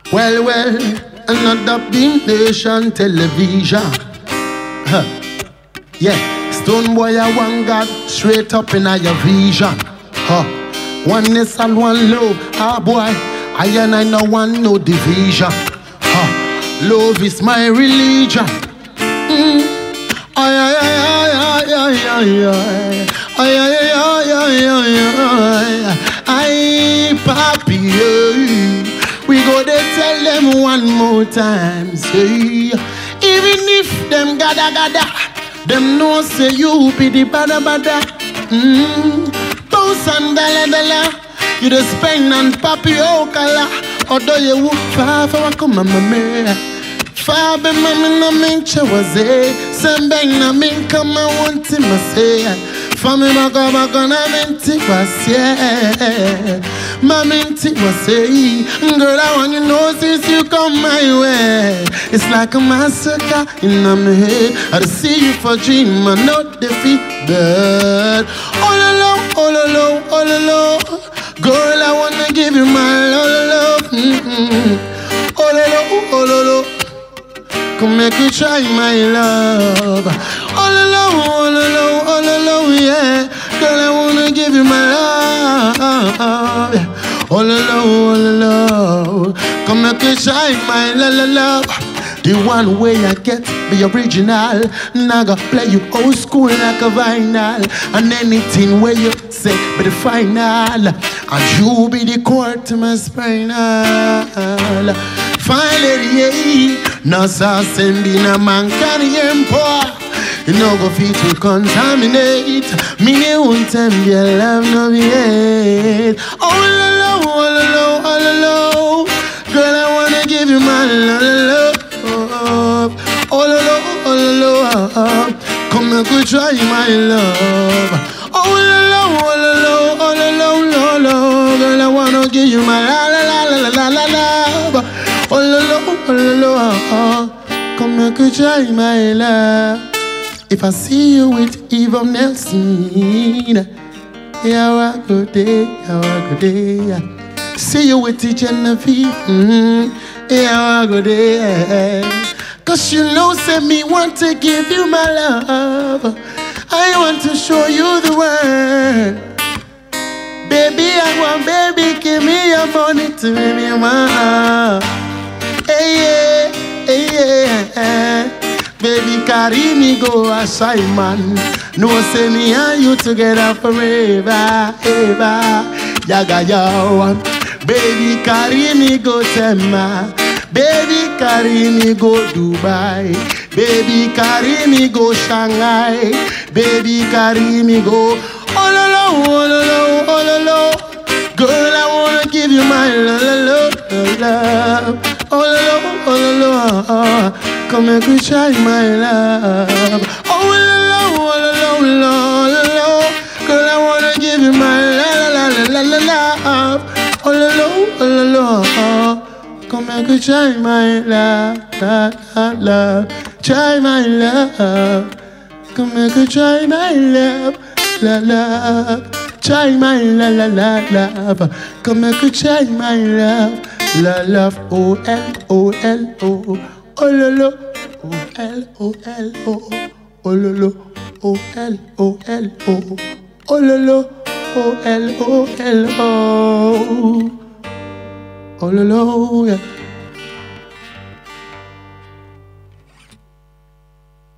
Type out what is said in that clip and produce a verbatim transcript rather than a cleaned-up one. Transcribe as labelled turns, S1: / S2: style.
S1: Well, well, another Beam Nation television. Huh. Yeah, Stone Boy, I want God straight up in your vision. Huh. Oneness and one love. Ah, boy, I and I know one no division. Huh. Love is my religion. Mm. Ay, ay, ay, ay, ay, ay, ay, ay. Ay, ay, ay, ay, ay, ay, ay. Ay, papi, ay. We go there tell them one more time, say, even if them gada gada, them know say you be the bada bada. Mm. Bounce and dala dala, you the spend and papi okala. Although you walk far for a come mama, far be mama na mincha was a, sembeng na min come I want him to say. Family baka baka na minti was yeah. My minty was say, girl, I want you to know since you come my way. It's like a massacre in my head. I see you for dream, I not defeat that. All alone, all alone, all alone. Girl, I wanna give you my all love. Mm-mm. All alone, all alone. Come make you try my love. All alone, all alone, all alone, yeah. Girl, I wanna give you my love. All alone, all alone. Come make you try my la la love. The one way I get the original. Naga play you old school like a vinyl. And anything where you say be the final. And you be the core to my spinal. Fine lady, yeah. No sauce and in a man can hear poor. You know go fit to contaminate. Me ne won't tell me your love no be hate. All alone, all alone, all alone. Girl, I wanna give you my love. All alone, all alone. Come and go try my love. All alone, all alone, all alone, all alone. Girl, I wanna give you my la la la la la la love. All alone, all alone. Come and go try my love. If I see you with Eva Nelson, yeah, I go there, yeah, I go there. See you with Genevieve, mm, yeah, I go there. Cause you know, say me want to give you my love. I want to show you the world. Baby, I want, baby, give me your money to make me my. Hey, yeah, hey, yeah. Baby, carry me go a shy man. No say me and you together forever, ever. Yaga yo. Baby, carry me go Tema. Baby, carry me go Dubai. Baby, carry me go Shanghai. Baby, carry me go all alone, all alone, all alone. Girl, I wanna give you my love, love, love. All alone, all alone. Come and go try my love. All alone, all alone, all alone. Girl, I wanna give you my la la la la la love. All alone, all alone. Come and go try my love, la la love. Try my love. Come and go try my love, la love. Try my la la la love. Come and go try my love, la love. O L O L O. Oh lolo, O L O L O. Oh lolo, O L O L O. Oh lolo, O L O L O. Oh lolo, yeah.